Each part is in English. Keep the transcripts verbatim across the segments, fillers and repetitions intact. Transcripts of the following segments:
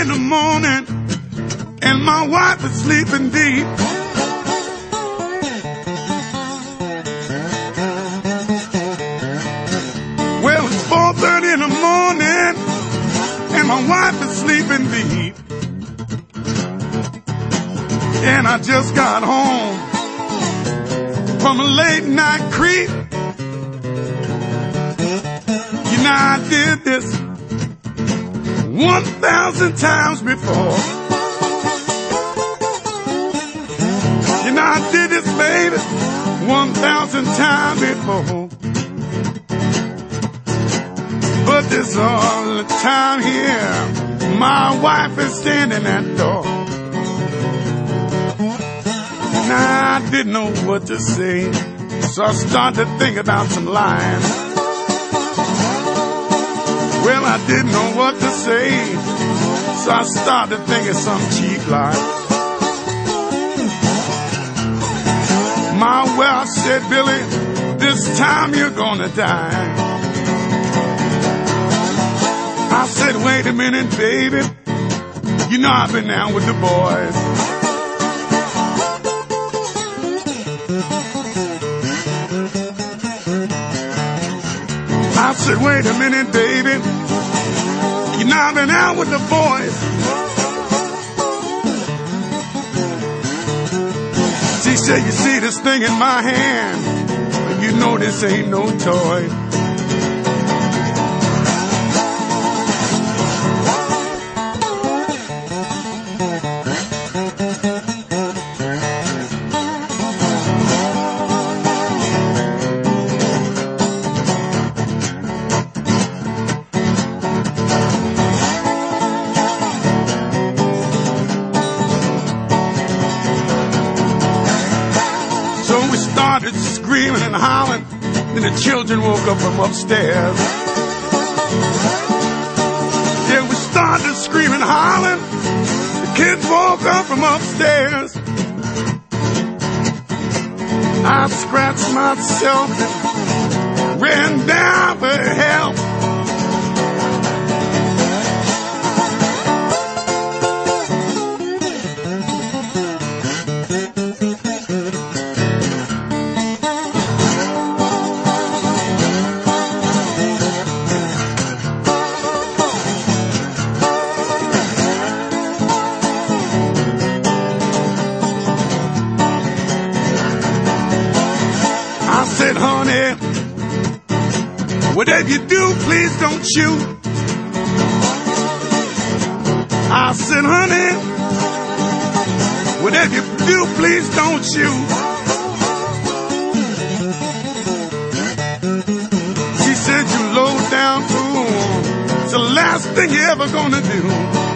in the morning, and my wife is sleeping deep. Well, it's four thirty in the morning, and my wife is sleeping deep. And I just got home from a late night creep. You know, I did this one thousand times before. You know, I did this, baby, one thousand times before. But this all the time here, my wife is standing at the door. Now, I didn't know what to say, so I started to think about some lines. Well, I didn't know what to say, so I started thinking some cheap line. My well said, Billy, this time you're gonna die. I said, wait a minute, baby, you know I've been down with the boys. I said, wait a minute, baby, you know I've been out with the boys. She said, you see this thing in my hand, but you know this ain't no toy. Screaming and howling, then the children woke up from upstairs. Yeah, we started screaming and howling, the kids woke up from upstairs. I scratched myself and ran down for help. Honey, whatever you do, please don't shoot. I said, honey, whatever you do, please don't shoot. She said, you low down fool, it's the last thing you're ever gonna do.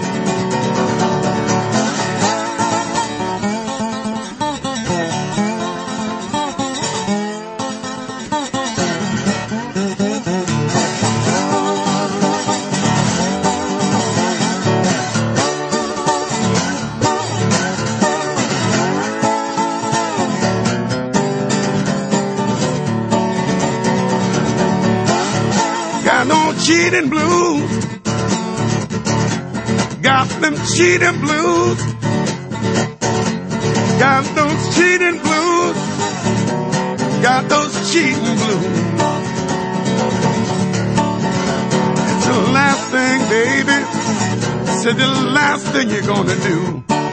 Cheating blues, got them cheating blues, got those cheating blues, got those cheating blues. It's the last thing, baby, said the last thing you're gonna do.